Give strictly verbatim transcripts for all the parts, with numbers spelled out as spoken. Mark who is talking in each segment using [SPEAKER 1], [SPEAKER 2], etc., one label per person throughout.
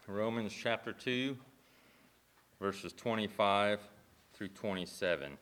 [SPEAKER 1] Romans chapter two, verses twenty-five through twenty-seven.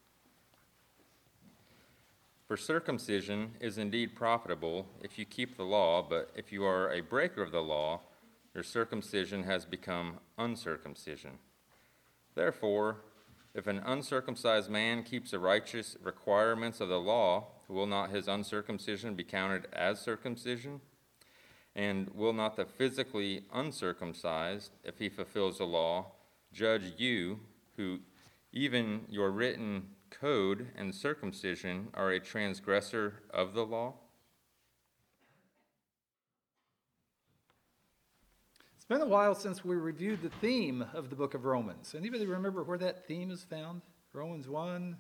[SPEAKER 1] For circumcision is indeed profitable if you keep the law, but if you are a breaker of the law, your circumcision has become uncircumcision. Therefore, if an uncircumcised man keeps the righteous requirements of the law, will not his uncircumcision be counted as circumcision? And will not the physically uncircumcised, if he fulfills the law, judge you, who even your written code and circumcision are a transgressor of the law?
[SPEAKER 2] It's been a while since we reviewed the theme of the book of Romans. Anybody remember where that theme is found? Romans one,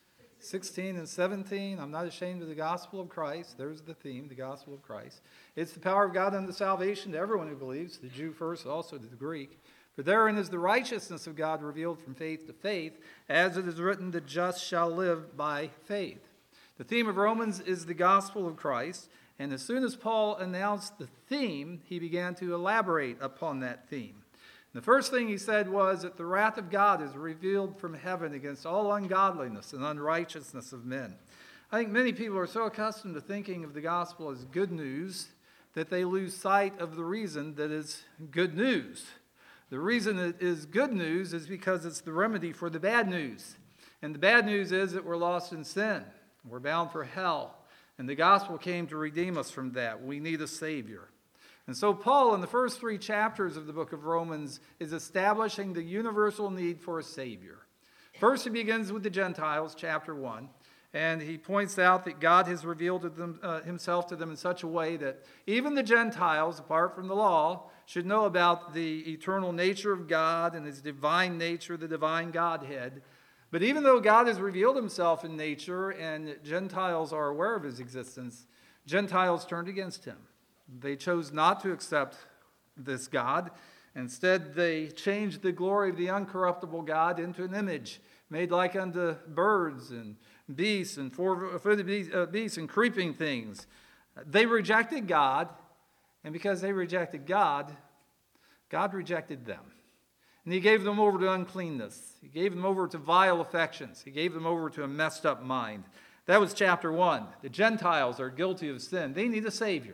[SPEAKER 2] sixteen and seventeen. I'm not ashamed of the gospel of Christ. There's the theme, the gospel of Christ. It's the power of God unto salvation to everyone who believes, the Jew first, also to the Greek. For therein is the righteousness of God revealed from faith to faith, as it is written, the just shall live by faith. The theme of Romans is the gospel of Christ, and as soon as Paul announced the theme, he began to elaborate upon that theme. The first thing he said was that the wrath of God is revealed from heaven against all ungodliness and unrighteousness of men. I think many people are so accustomed to thinking of the gospel as good news that they lose sight of the reason that it's good news. The reason it is good news is because it's the remedy for the bad news. And the bad news is that we're lost in sin. We're bound for hell. And the gospel came to redeem us from that. We need a Savior. And so Paul, in the first three chapters of the book of Romans, is establishing the universal need for a Savior. First, he begins with the Gentiles, chapter one. And he points out that God has revealed to them, uh, himself to them in such a way that even the Gentiles, apart from the law, should know about the eternal nature of God and his divine nature, the divine Godhead. But even though God has revealed himself in nature and Gentiles are aware of his existence, Gentiles turned against him. They chose not to accept this God. Instead, they changed the glory of the uncorruptible God into an image made like unto birds and beasts and four-footed beasts and creeping things. They rejected God, and because they rejected God, God rejected them. And he gave them over to uncleanness. He gave them over to vile affections. He gave them over to a messed up mind. That was chapter one. The Gentiles are guilty of sin. They need a Savior.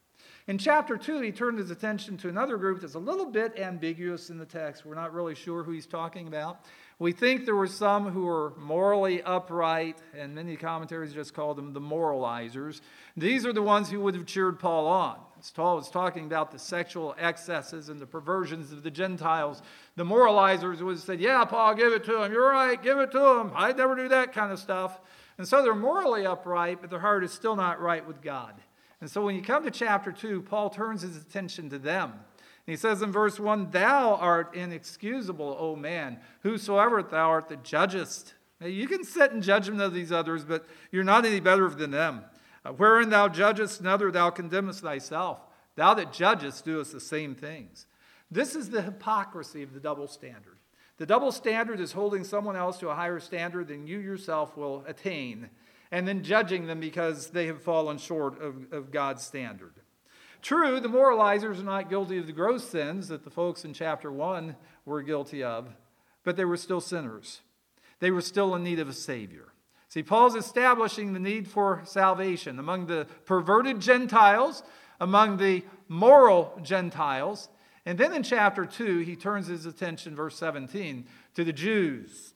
[SPEAKER 2] In chapter two, he turned his attention to another group that's a little bit ambiguous in the text. We're not really sure who he's talking about. We think there were some who were morally upright, and many commentaries just call them the moralizers. These are the ones who would have cheered Paul on. As Paul was talking about the sexual excesses and the perversions of the Gentiles, the moralizers would have said, yeah, Paul, give it to him. You're right, give it to him. I'd never do that kind of stuff. And so they're morally upright, but their heart is still not right with God. And so when you come to chapter two, Paul turns his attention to them. And he says in verse one, thou art inexcusable, O man, whosoever thou art that judgest. Now, you can sit in judgment of these others, but you're not any better than them. Uh, wherein thou judgest another, thou condemnest thyself. Thou that judgest doest the same things. This is the hypocrisy of the double standard. The double standard is holding someone else to a higher standard than you yourself will attain, and then judging them because they have fallen short of, of God's standard. True, the moralizers are not guilty of the gross sins that the folks in chapter one were guilty of, but they were still sinners. They were still in need of a Savior. See, Paul's establishing the need for salvation among the perverted Gentiles, among the moral Gentiles, and then in chapter two, he turns his attention, verse seventeen, to the Jews.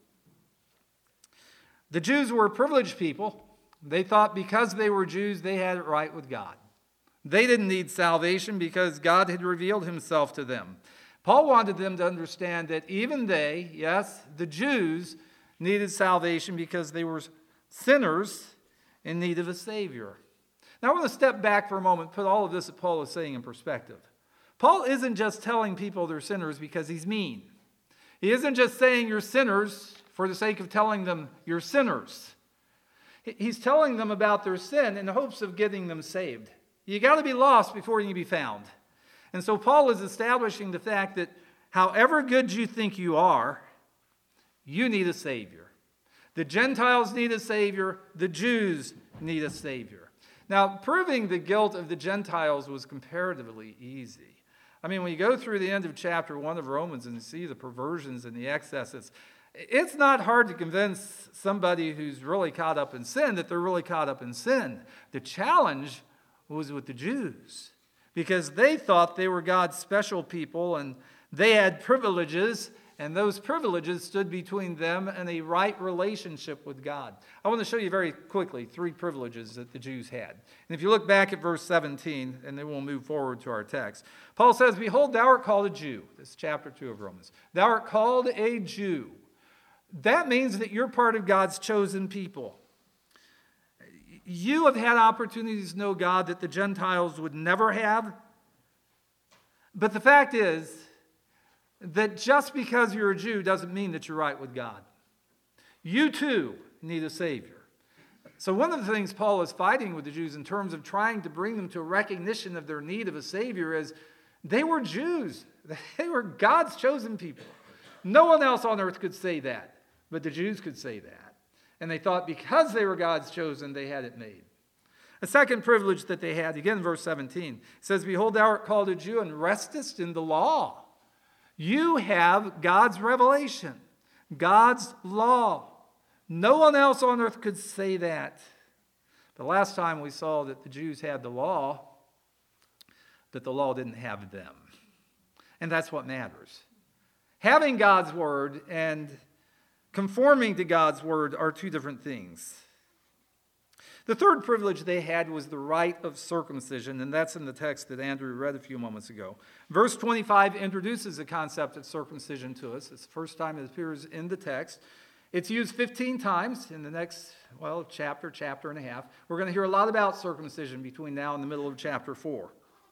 [SPEAKER 2] The Jews were a privileged people. They thought because they were Jews, they had it right with God. They didn't need salvation because God had revealed himself to them. Paul wanted them to understand that even they, yes, the Jews, needed salvation because they were sinners in need of a Savior. Now I want to step back for a moment, put all of this that Paul is saying in perspective. Paul isn't just telling people they're sinners because he's mean. He isn't just saying you're sinners for the sake of telling them you're sinners. He's telling them about their sin in the hopes of getting them saved. You got to be lost before you can be found. And so Paul is establishing the fact that however good you think you are, you need a Savior. The Gentiles need a Savior. The Jews need a Savior. Now, proving the guilt of the Gentiles was comparatively easy. I mean, when you go through the end of chapter one of Romans and you see the perversions and the excesses, it's not hard to convince somebody who's really caught up in sin that they're really caught up in sin. The challenge was with the Jews, because they thought they were God's special people and they had privileges, and those privileges stood between them and a right relationship with God. I want to show you very quickly three privileges that the Jews had. And if you look back at verse seventeen, and then we'll move forward to our text. Paul says, "Behold, thou art called a Jew." This is chapter two of Romans. "Thou art called a Jew." That means that you're part of God's chosen people. You have had opportunities to know God that the Gentiles would never have. But the fact is that just because you're a Jew doesn't mean that you're right with God. You too need a Savior. So one of the things Paul is fighting with the Jews in terms of trying to bring them to a recognition of their need of a Savior is they were Jews. They were God's chosen people. No one else on earth could say that, but the Jews could say that. And they thought because they were God's chosen, they had it made. A second privilege that they had, again, verse seventeen, says, "Behold, thou art called a Jew and restest in the law." You have God's revelation, God's law. No one else on earth could say that. The last time we saw that the Jews had the law, that the law didn't have them. And that's what matters. Having God's word and conforming to God's word are two different things. The third privilege they had was the rite of circumcision, and that's in the text that Andrew read a few moments ago. Verse twenty-five introduces the concept of circumcision to us. It's the first time it appears in the text. It's used fifteen times in the next, well, chapter, chapter and a half. We're going to hear a lot about circumcision between now and the middle of chapter four.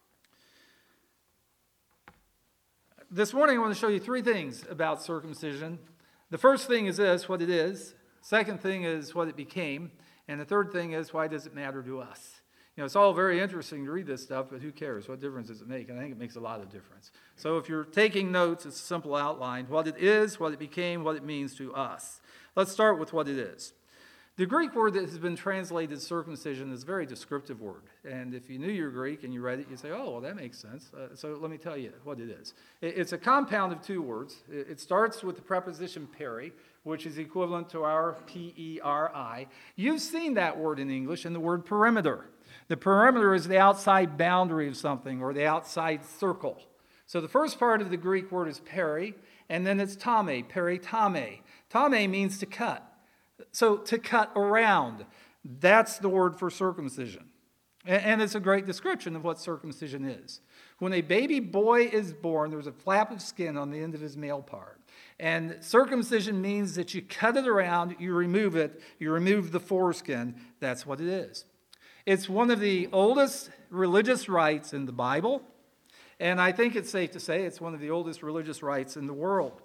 [SPEAKER 2] This morning I want to show you three things about circumcision. The first thing is this, what it is. Second thing is what it became. And the third thing is, why does it matter to us? You know, it's all very interesting to read this stuff, but who cares? What difference does it make? And I think it makes a lot of difference. So if you're taking notes, it's a simple outline. What it is, what it became, what it means to us. Let's start with what it is. The Greek word that has been translated circumcision is a very descriptive word. And if you knew your Greek and you read it, you'd say, oh, well, that makes sense. Uh, so let me tell you what it is. It, it's a compound of two words. It, it starts with the preposition peri, which is equivalent to our P E R I. You've seen that word in English in the word perimeter. The perimeter is the outside boundary of something or the outside circle. So the first part of the Greek word is peri, and then it's tame, peritame. Tame means to cut. So to cut around, that's the word for circumcision. And it's a great description of what circumcision is. When a baby boy is born, there's a flap of skin on the end of his male part. And circumcision means that you cut it around, you remove it, you remove the foreskin. That's what it is. It's one of the oldest religious rites in the Bible. And I think it's safe to say it's one of the oldest religious rites in the world.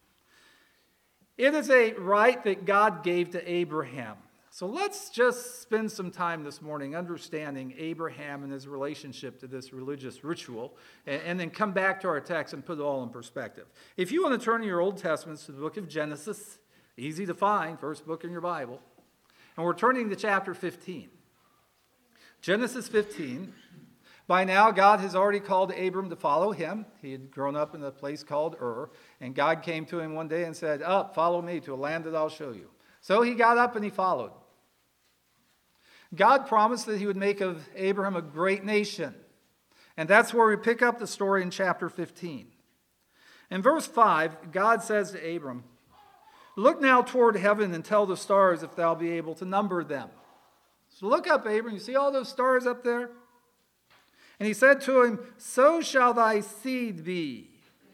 [SPEAKER 2] It is a right that God gave to Abraham. So let's just spend some time this morning understanding Abraham and his relationship to this religious ritual, and, and then come back to our text and put it all in perspective. If you want to turn to your Old Testaments to the book of Genesis, easy to find, first book in your Bible, and we're turning to chapter fifteen. Genesis fifteen. By now, God has already called Abram to follow him. He had grown up in a place called Ur, and God came to him one day and said, up, follow me to a land that I'll show you. So he got up and he followed. God promised that he would make of Abraham a great nation. And that's where we pick up the story in chapter fifteen. In verse five, God says to Abram, look now toward heaven and tell the stars if thou be able to number them. So look up, Abram. You see all those stars up there? And he said to him, so shall thy seed be.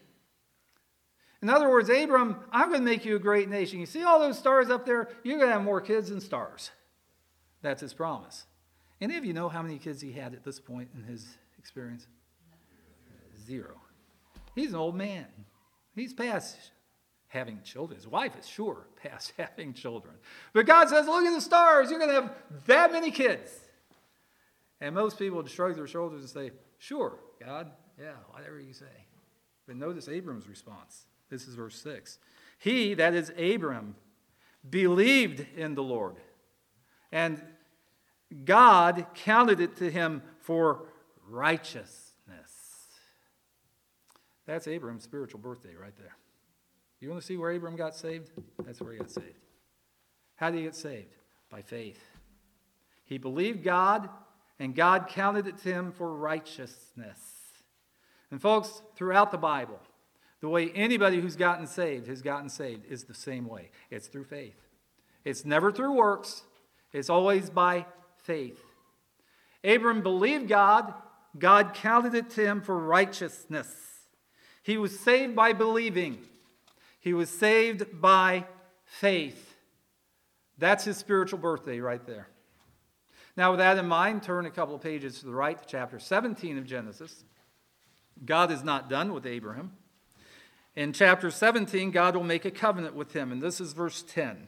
[SPEAKER 2] In other words, Abram, I'm going to make you a great nation. You see all those stars up there? You're going to have more kids than stars. That's his promise. Any of you know how many kids he had at this point in his experience? Zero. He's an old man. He's past having children. His wife is sure past having children. But God says, look at the stars. You're going to have that many kids. And most people would shrug their shoulders and say, sure, God, yeah, whatever you say. But notice Abram's response. This is verse six. He, that is Abram, believed in the Lord, and God counted it to him for righteousness. That's Abram's spiritual birthday right there. You want to see where Abram got saved? That's where he got saved. How did he get saved? By faith. He believed God, and God counted it to him for righteousness. And folks, throughout the Bible, the way anybody who's gotten saved has gotten saved is the same way. It's through faith. It's never through works. It's always by faith. Abram believed God. God counted it to him for righteousness. He was saved by believing. He was saved by faith. That's his spiritual birthday right there. Now, with that in mind, turn a couple of pages to the right to chapter seventeen of Genesis. God is not done with Abraham. In chapter seventeen, God will make a covenant with him, and this is verse ten.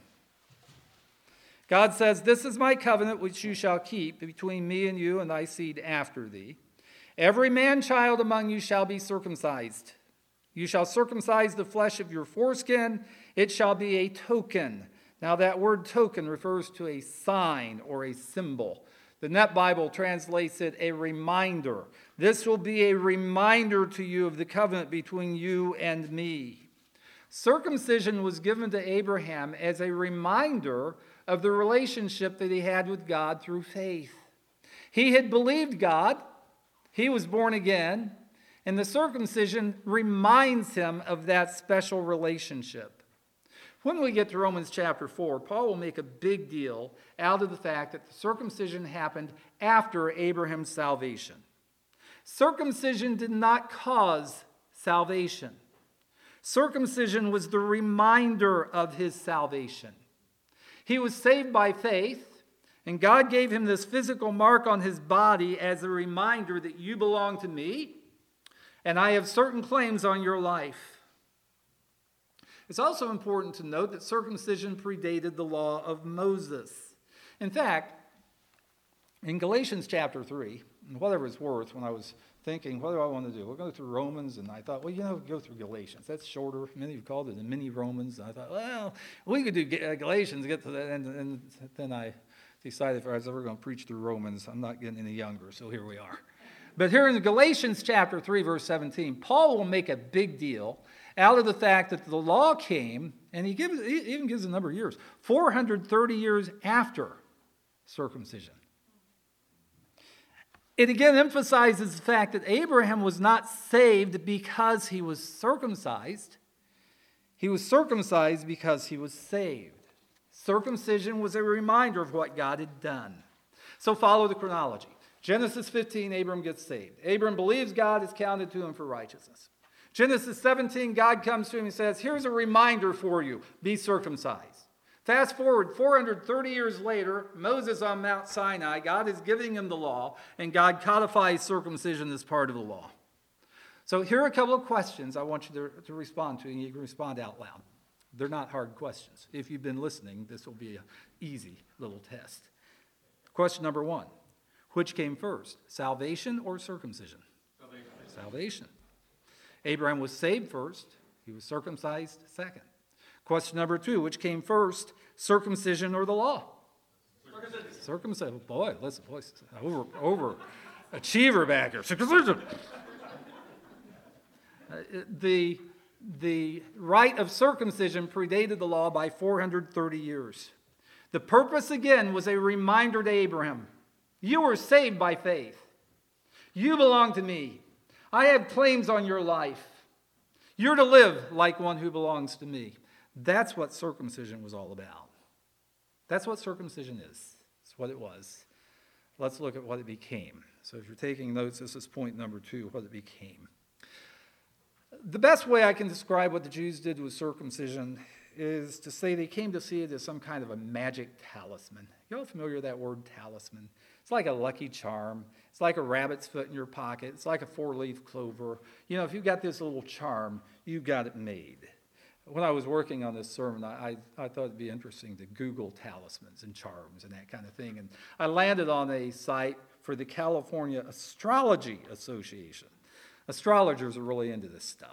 [SPEAKER 2] God says, "This is my covenant which you shall keep between me and you and thy seed after thee. Every man-child among you shall be circumcised. You shall circumcise the flesh of your foreskin. It shall be a token." Now that word token refers to a sign or a symbol. The Net Bible translates it a reminder. This will be a reminder to you of the covenant between you and me. Circumcision was given to Abraham as a reminder of the relationship that he had with God through faith. He had believed God. He was born again. And the circumcision reminds him of that special relationship. When we get to Romans chapter four, Paul will make a big deal out of the fact that the circumcision happened after Abraham's salvation. Circumcision did not cause salvation. Circumcision was the reminder of his salvation. He was saved by faith, and God gave him this physical mark on his body as a reminder that you belong to me, and I have certain claims on your life. It's also important to note that circumcision predated the law of Moses. In fact, in Galatians chapter three, and whatever it's worth, when I was thinking, what do I want to do? We'll go through Romans, and I thought, well, you know, go through Galatians. That's shorter. Many have called it a mini Romans. And I thought, well, we could do Galatians, get to that, and, and then I decided if I was ever going to preach through Romans, I'm not getting any younger, so here we are. But here in Galatians chapter three, verse seventeen, Paul will make a big deal out of the fact that the law came, and he, gives, he even gives a number of years, four hundred thirty years after circumcision. It again emphasizes the fact that Abraham was not saved because he was circumcised. He was circumcised because he was saved. Circumcision was a reminder of what God had done. So follow the chronology. Genesis fifteen, Abram gets saved. Abram believes God is counted to him for righteousness. Genesis seventeen, God comes to him and says, here's a reminder for you, be circumcised. Fast forward four hundred thirty years later, Moses on Mount Sinai, God is giving him the law, and God codifies circumcision as part of the law. So here are a couple of questions I want you to, to respond to, and you can respond out loud. They're not hard questions. If you've been listening, this will be an easy little test. Question number one. Which came first, salvation or circumcision? Salvation. Salvation. Abraham was saved first. He was circumcised second. Question number two, which came first, circumcision or the law? Circumcision. Circumcision. Boy, listen, boy, over, over achiever back here. Circumcision. Uh, the, the rite of circumcision predated the law by four hundred thirty years. The purpose, again, was a reminder to Abraham. You were saved by faith. You belong to me. I have claims on your life. You're to live like one who belongs to me. That's what circumcision was all about. That's what circumcision is. That's what it was. Let's look at what it became. So if you're taking notes, this is point number two, what it became. The best way I can describe what the Jews did with circumcision is to say they came to see it as some kind of a magic talisman. You all familiar with that word, talisman? It's like a lucky charm. It's like a rabbit's foot in your pocket. It's like a four-leaf clover. You know, if you've got this little charm, you've got it made. When I was working on this sermon, I, I thought it'd be interesting to Google talismans and charms and that kind of thing. And I landed on a site for the California Astrology Association. Astrologers are really into this stuff.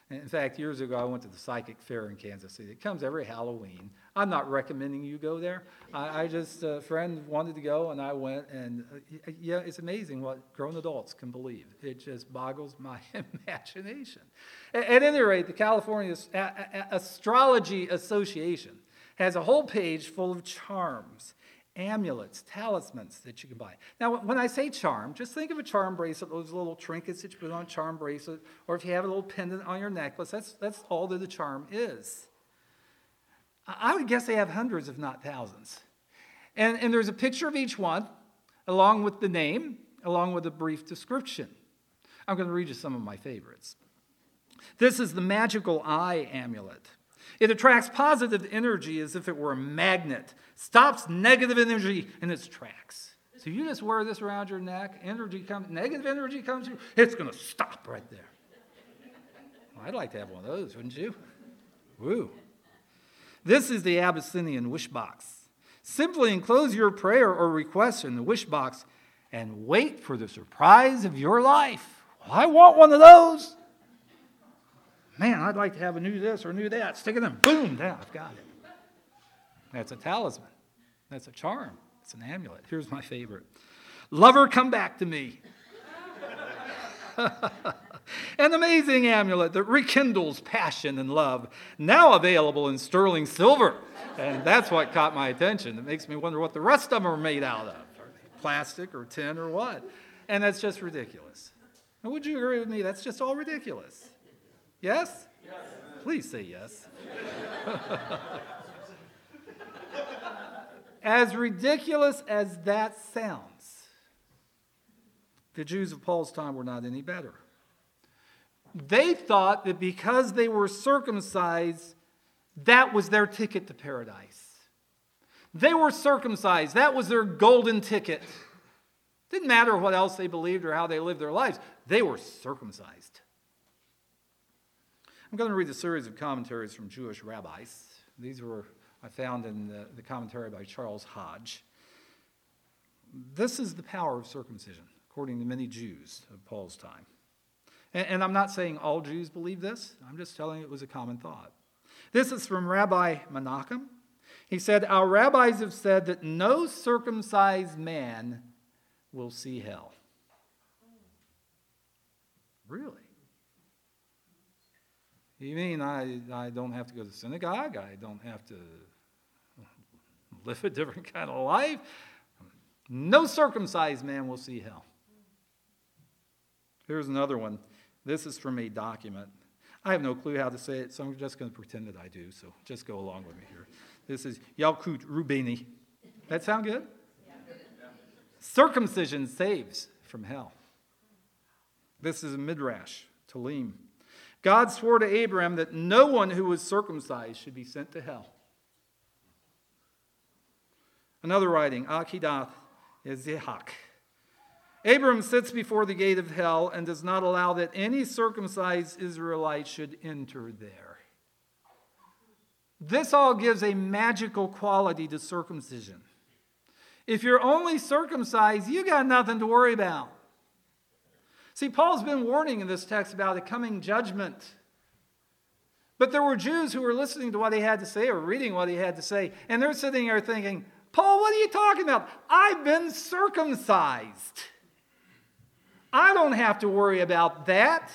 [SPEAKER 2] In fact, years ago, I went to the Psychic Fair in Kansas City. It comes every Halloween. I'm not recommending you go there. I, I just, a friend wanted to go, and I went. And uh, yeah, it's amazing what grown adults can believe. It just boggles my imagination. At, at any rate, the California A- A- Astrology Association has a whole page full of charms, amulets, talismans that you can buy. Now, when I say charm, just think of a charm bracelet, those little trinkets that you put on a charm bracelet, or if you have a little pendant on your necklace, that's, that's all that a charm is. I would guess they have hundreds, if not thousands. And, and there's a picture of each one, along with the name, along with a brief description. I'm going to read you some of my favorites. This is the magical eye amulet. It attracts positive energy as if it were a magnet, stops negative energy in its tracks. So you just wear this around your neck, energy comes, negative energy comes through, it's going to stop right there. Well, I'd like to have one of those, wouldn't you? Woo. This is the Abyssinian wish box. Simply enclose your prayer or request in the wish box and wait for the surprise of your life. Well, I want one of those. Man, I'd like to have a new this or a new that. Stick it in, boom, there, I've got it. That's a talisman. That's a charm. It's an amulet. Here's my favorite. Lover, come back to me. An amazing amulet that rekindles passion and love, now available in sterling silver. And that's what caught my attention. It makes me wonder what the rest of them are made out of. Are they plastic or tin or what? And that's just ridiculous. Now, would you agree with me? That's just all ridiculous. Yes? Yes. Please say yes. As ridiculous as that sounds, the Jews of Paul's time were not any better. They thought that because they were circumcised, that was their ticket to paradise. They were circumcised. That was their golden ticket. Didn't matter what else they believed or how they lived their lives. They were circumcised. I'm going to read a series of commentaries from Jewish rabbis. These were I found in the, the commentary by Charles Hodge. This is the power of circumcision, according to many Jews of Paul's time. And, and I'm not saying all Jews believe this. I'm just telling you it was a common thought. This is from Rabbi Menachem. He said, our rabbis have said that no circumcised man will see hell. Really? You mean I, I don't have to go to the synagogue? I don't have to live a different kind of life? No circumcised man will see hell. Here's another one. This is from a document. I have no clue how to say it, so I'm just going to pretend that I do, so just go along with me here. This is Yalkut Reubeni. That sound good? Yeah. Circumcision saves from hell. This is a Midrash, Talim. God swore to Abraham that no one who was circumcised should be sent to hell. Another writing, Akedath Ezehak. Abram sits before the gate of hell and does not allow that any circumcised Israelite should enter there. This all gives a magical quality to circumcision. If you're only circumcised, you got nothing to worry about. See, Paul's been warning in this text about a coming judgment. But there were Jews who were listening to what he had to say or reading what he had to say, and they're sitting there thinking, Paul, what are you talking about? I've been circumcised. I don't have to worry about that.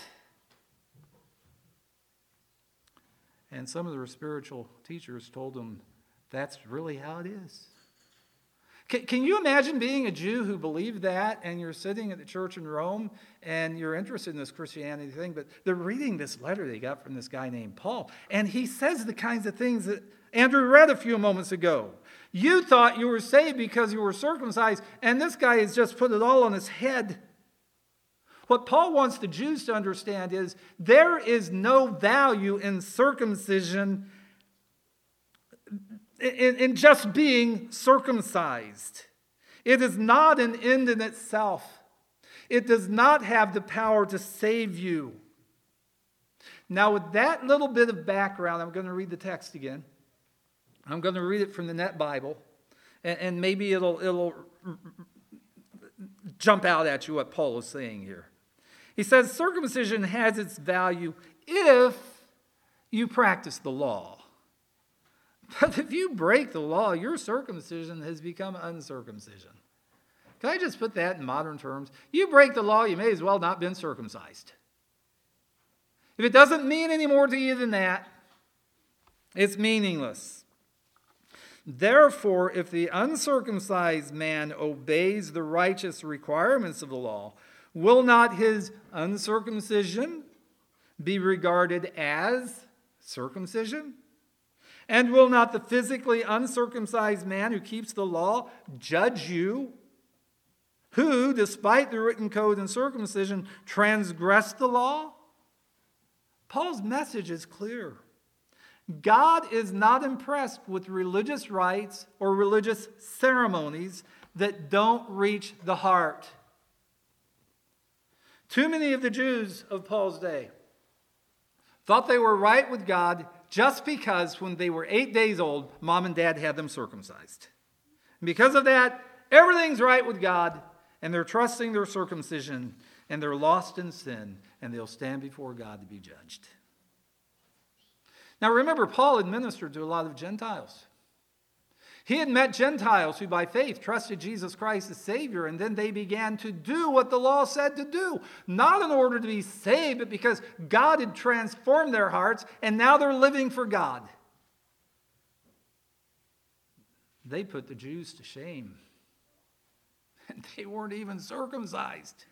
[SPEAKER 2] And some of their spiritual teachers told them that's really how it is. Can, can you imagine being a Jew who believed that, and you're sitting at the church in Rome and you're interested in this Christianity thing, but they're reading this letter they got from this guy named Paul, and he says the kinds of things that Andrew read a few moments ago. You thought you were saved because you were circumcised, and this guy has just put it all on his head. What Paul wants the Jews to understand is there is no value in circumcision, in, in just being circumcised. It is not an end in itself. It does not have the power to save you. Now, with that little bit of background, I'm going to read the text again. I'm going to read it from the Net Bible, and, and maybe it'll, it'll jump out at you what Paul is saying here. He says, circumcision has its value if you practice the law. But if you break the law, your circumcision has become uncircumcision. Can I just put that in modern terms? You break the law, you may as well not been circumcised. If it doesn't mean any more to you than that, it's meaningless. Therefore, if the uncircumcised man obeys the righteous requirements of the law, will not his uncircumcision be regarded as circumcision? And will not the physically uncircumcised man who keeps the law judge you, who, despite the written code and circumcision, transgress the law? Paul's message is clear. God is not impressed with religious rites or religious ceremonies that don't reach the heart. Too many of the Jews of Paul's day thought they were right with God just because when they were eight days old, mom and dad had them circumcised. And because of that, everything's right with God, and they're trusting their circumcision, and they're lost in sin, and they'll stand before God to be judged. Now remember, Paul administered to a lot of Gentiles. He had met Gentiles who by faith trusted Jesus Christ as Savior, and then they began to do what the law said to do. Not in order to be saved, but because God had transformed their hearts, and now they're living for God. They put the Jews to shame. And they weren't even circumcised.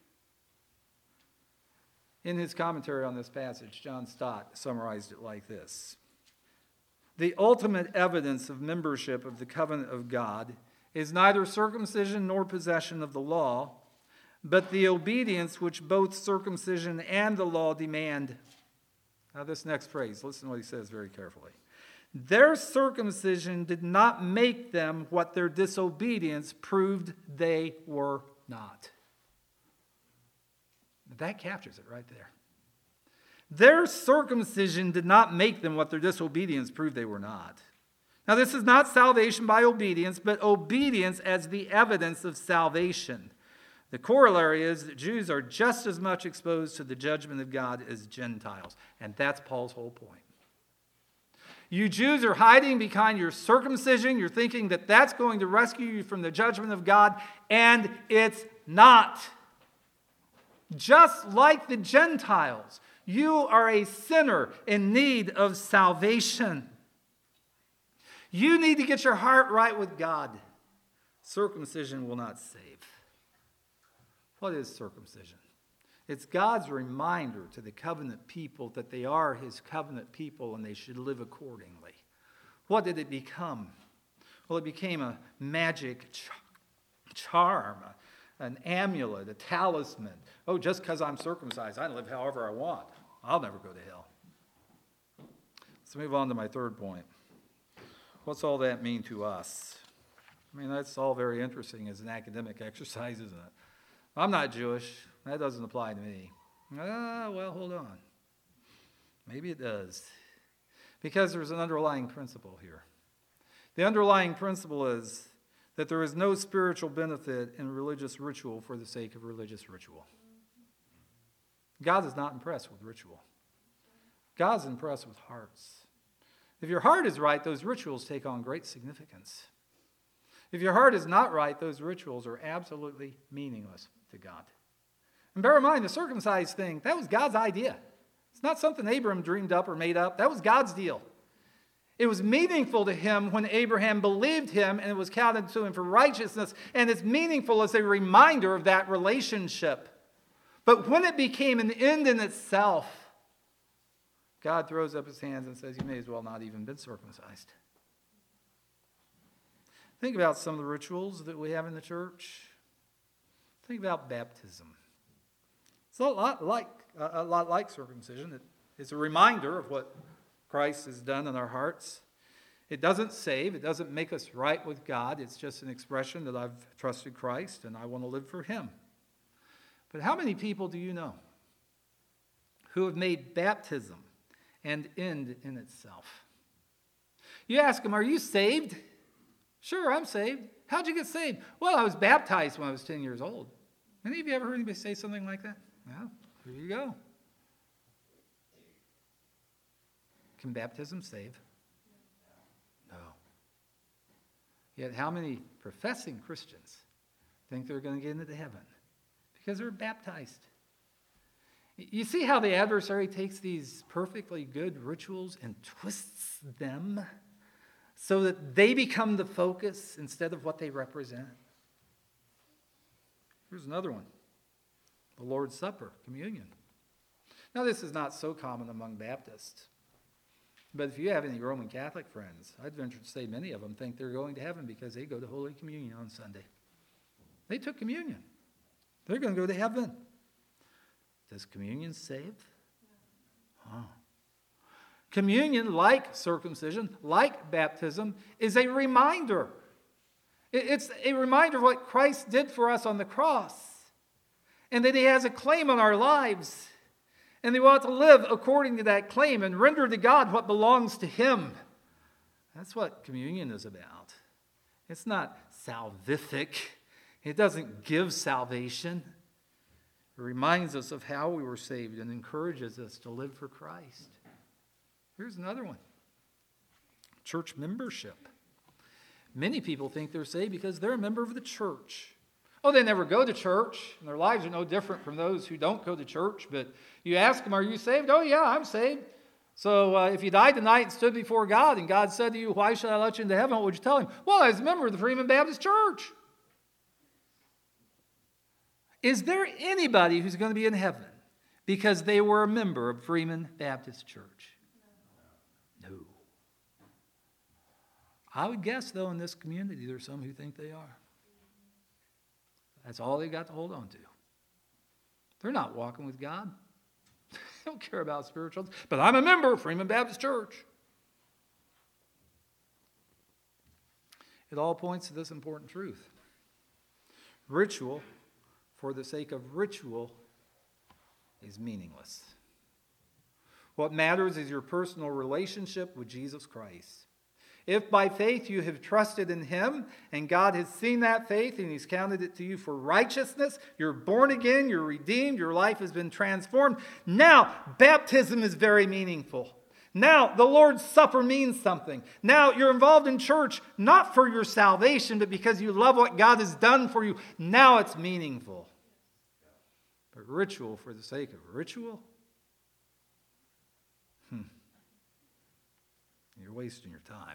[SPEAKER 2] In his commentary on this passage, John Stott summarized it like this. The ultimate evidence of membership of the covenant of God is neither circumcision nor possession of the law, but the obedience which both circumcision and the law demand. Now this next phrase, listen to what he says very carefully. Their circumcision did not make them what their disobedience proved they were not. That captures it right there. Their circumcision did not make them what their disobedience proved they were not. Now, this is not salvation by obedience, but obedience as the evidence of salvation. The corollary is that Jews are just as much exposed to the judgment of God as Gentiles. And that's Paul's whole point. You Jews are hiding behind your circumcision. You're thinking that that's going to rescue you from the judgment of God, and it's not. Just like the Gentiles, you are a sinner in need of salvation. You need to get your heart right with God. Circumcision will not save. What is circumcision? It's God's reminder to the covenant people that they are His covenant people and they should live accordingly. What did it become? Well, it became a magic char- charm, an amulet, a talisman. Oh, just because I'm circumcised, I can live however I want. I'll never go to hell. Let's move on to my third point. What's all that mean to us? I mean, that's all very interesting as an academic exercise, isn't it? I'm not Jewish. That doesn't apply to me. Ah, well, hold on. Maybe it does. Because there's an underlying principle here. The underlying principle is that there is no spiritual benefit in religious ritual for the sake of religious ritual. God is not impressed with ritual. God's impressed with hearts. If your heart is right, those rituals take on great significance. If your heart is not right, those rituals are absolutely meaningless to God. And bear in mind, the circumcised thing, that was God's idea. It's not something Abraham dreamed up or made up. That was God's deal. It was meaningful to him when Abraham believed him, and it was counted to him for righteousness. And it's meaningful as a reminder of that relationship. But when it became an end in itself, God throws up his hands and says, you may as well not even been circumcised. Think about some of the rituals that we have in the church. Think about baptism. It's a lot like, a lot like circumcision. It's a reminder of what Christ has done in our hearts. It doesn't save. It doesn't make us right with God. It's just an expression that I've trusted Christ and I want to live for Him. But how many people do you know who have made baptism an end in itself? You ask them, are you saved? Sure, I'm saved. How'd you get saved? Well, I was baptized when I was ten years old. Any of you ever heard anybody say something like that? Well, here you go. Can baptism save? No. Yet how many professing Christians think they're going to get into heaven? Because they're baptized. You see how the adversary takes these perfectly good rituals and twists them so that they become the focus instead of what they represent? Here's another one. The Lord's Supper, communion. Now, this is not so common among Baptists. But if you have any Roman Catholic friends, I'd venture to say many of them think they're going to heaven because they go to Holy Communion on Sunday. They took communion. They're going to go to heaven. Does communion save? Oh. Communion, like circumcision, like baptism, is a reminder. It's a reminder of what Christ did for us on the cross, and that he has a claim on our lives, and they ought to live according to that claim and render to God what belongs to him. That's what communion is about. It's not salvific. It doesn't give salvation. It reminds us of how we were saved and encourages us to live for Christ. Here's another one. Church membership. Many people think they're saved because they're a member of the church. Oh, they never go to church, and their lives are no different from those who don't go to church. But you ask them, are you saved? Oh, yeah, I'm saved. So uh, if you died tonight and stood before God, and God said to you, why should I let you into heaven? What would you tell him? Well, I was a member of the Freeman Baptist Church. Is there anybody who's going to be in heaven because they were a member of Freeman Baptist Church? No. I would guess, though, in this community, there's some who think they are. That's all they got to hold on to. They're not walking with God. They don't care about spiritual. But I'm a member of Freeman Baptist Church. It all points to this important truth. Ritual, for the sake of ritual, is meaningless. What matters is your personal relationship with Jesus Christ. If by faith you have trusted in him, and God has seen that faith, and he's counted it to you for righteousness, you're born again, you're redeemed, your life has been transformed. Now, baptism is very meaningful. Now, the Lord's Supper means something. Now, you're involved in church, not for your salvation, but because you love what God has done for you. Now it's meaningful. But ritual for the sake of ritual? Hmm. You're wasting your time.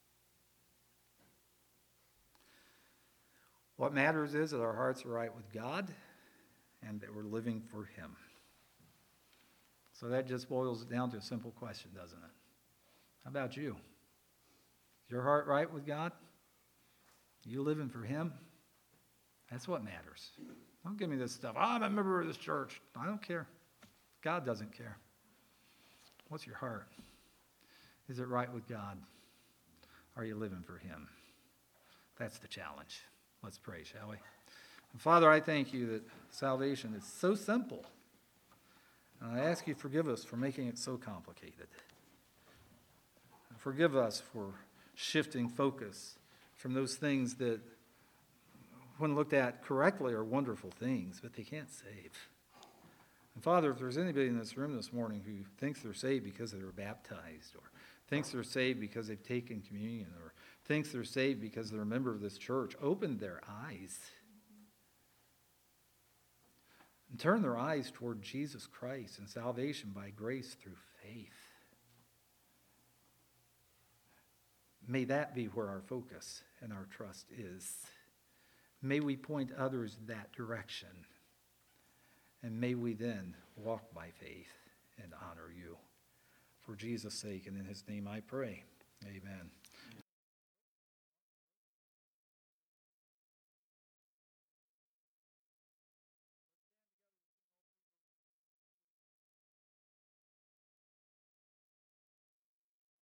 [SPEAKER 2] What matters is that our hearts are right with God and that we're living for him. So that just boils it down to a simple question, doesn't it? How about you? Is your heart right with God? You living for him? That's what matters. Don't give me this stuff. Oh, I'm a member of this church. I don't care. God doesn't care. What's your heart? Is it right with God? Are you living for him? That's the challenge. Let's pray, shall we? And Father, I thank you that salvation is so simple. And I ask you to forgive us for making it so complicated. And forgive us for shifting focus from those things that, when looked at correctly, are wonderful things, but they can't save. And Father, if there's anybody in this room this morning who thinks they're saved because they were baptized, or thinks they're saved because they've taken communion, or thinks they're saved because they're a member of this church, open their eyes and turn their eyes toward Jesus Christ and salvation by grace through faith. May that be where our focus and our trust is. May we point others that direction. And may we then walk by faith and honor you. For Jesus' sake and in his name I pray. Amen.